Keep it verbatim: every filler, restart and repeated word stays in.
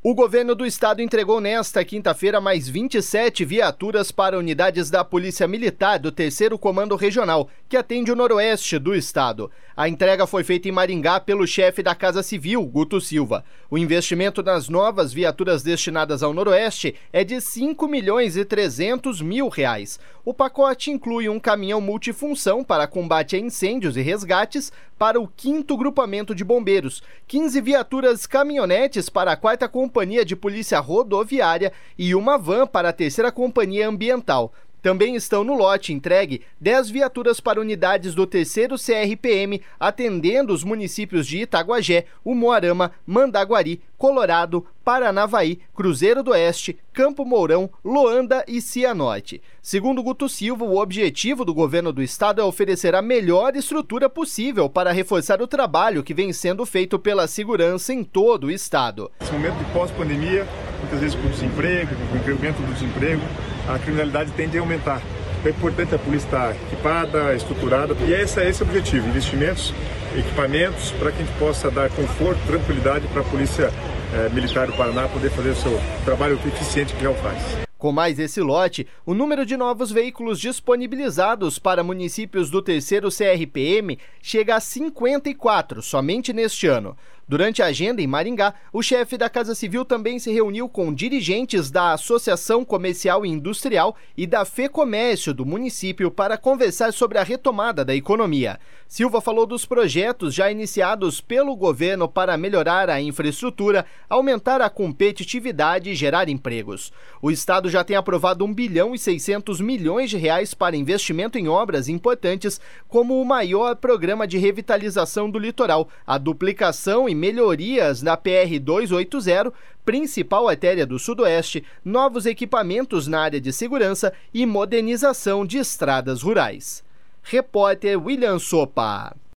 O governo do estado entregou nesta quinta-feira mais vinte e sete viaturas para unidades da Polícia Militar do terceiro Comando Regional, que atende o noroeste do estado. A entrega foi feita em Maringá pelo chefe da Casa Civil, Guto Silva. O investimento nas novas viaturas destinadas ao noroeste é de cinco milhões e trezentos mil reais. O pacote inclui um caminhão multifunção para combate a incêndios e resgates para o quinto grupamento de bombeiros, quinze viaturas caminhonetes para a quarta Companhia de Polícia Rodoviária e uma van para a terceira Companhia Ambiental. Também estão no lote entregue dez viaturas para unidades do terceiro C R P M, atendendo os municípios de Itaguajé, Umuarama, Mandaguari, Colorado, Paranavaí, Cruzeiro do Oeste, Campo Mourão, Loanda e Cianorte. Segundo Guto Silva, o objetivo do governo do estado é oferecer a melhor estrutura possível para reforçar o trabalho que vem sendo feito pela segurança em todo o estado. Nesse momento de pós-pandemia, muitas vezes por desemprego, com o incremento do desemprego, a criminalidade tende a aumentar. É importante a polícia estar equipada, estruturada, e esse é esse o objetivo: investimentos, equipamentos, para que a gente possa dar conforto, tranquilidade para a Polícia eh, Militar do Paraná poder fazer o seu trabalho eficiente que já faz. Com mais esse lote, o número de novos veículos disponibilizados para municípios do terceiro C R P M chega a cinquenta e quatro somente neste ano. Durante a agenda em Maringá, o chefe da Casa Civil também se reuniu com dirigentes da Associação Comercial e Industrial e da FEComércio do município para conversar sobre a retomada da economia. Silva falou dos projetos já iniciados pelo governo para melhorar a infraestrutura, aumentar a competitividade e gerar empregos. O estado já tem aprovado um bilhão e seiscentos milhões de reais para investimento em obras importantes, como o maior programa de revitalização do litoral, a duplicação e melhorias na P R duzentos e oitenta, principal artéria do Sudoeste, novos equipamentos na área de segurança e modernização de estradas rurais. Repórter William Sopa.